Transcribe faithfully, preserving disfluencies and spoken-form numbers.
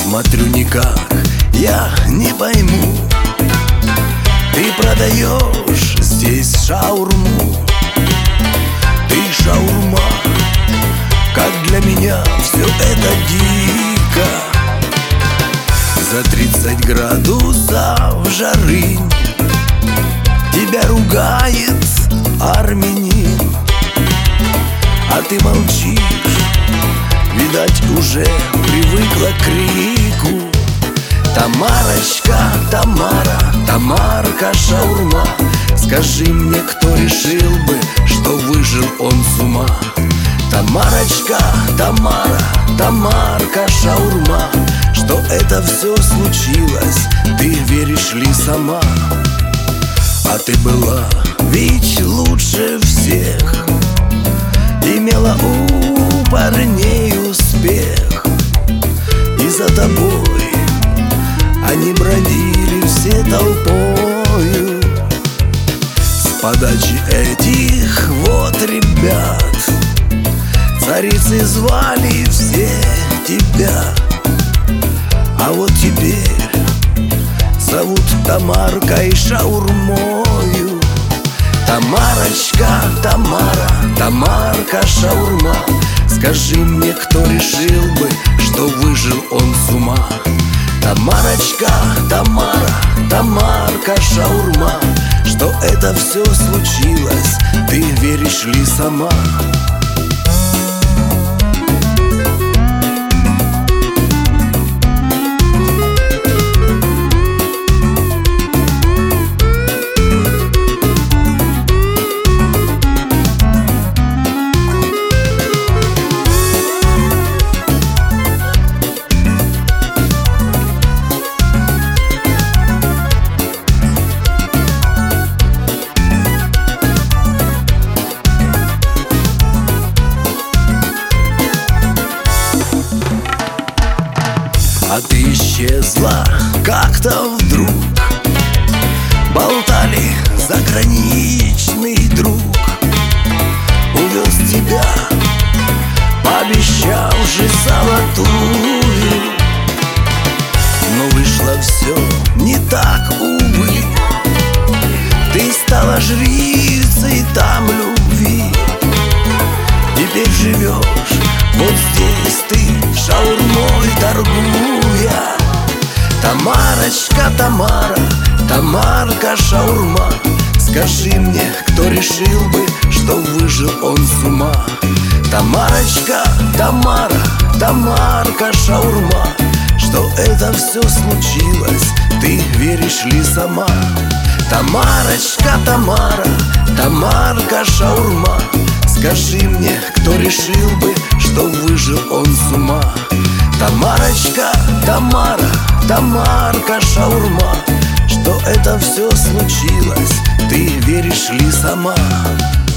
Смотрю никак, я не пойму. Ты продаешь здесь шаурму. Ты шаурма, как для меня все это дико. За тридцать градусов жары тебя ругает армянин, а ты молчишь, видать, уже привыкла к крику. Тамарочка, Тамара, Тамарка шаурма, скажи мне, кто решил бы, что выжил он с ума? Тамарочка, Тамара, Тамарка шаурма, что это все случилось, ты веришь ли сама? А ты была ведь лучше всех, имела у парней успех, и за тобой они бродили все толпою. С подачи этих вот ребят царицей звали все тебя, а вот теперь зовут Тамаркой шаурмою. Тамарочка, Тамара, Тамарка шаурма, скажи мне, кто решил бы, что выжил он с ума? Тамарочка, Тамара, Тамарка шаурма, что это все случилось, ты веришь ли сама? А ты исчезла как-то вдруг, болтали заграничный друг, увез тебя, пообещал же золотую. Но вышло все не так, увы. Ты стала жрицей там любви. Теперь живешь вот здесь ты, шаурмой торгуя. Тамарочка, Тамара, Тамарка шаурма, скажи мне, кто решил бы, что выжил он с ума? Тамарочка, Тамара, Тамарка шаурма, что это все случилось, ты веришь ли сама? Тамарочка, Тамара, Тамарка шаурма, скажи мне, кто решил бы, что выжил он с ума? Тамарочка, Тамара, Тамарка шаурма, что это все случилось, ты веришь ли сама?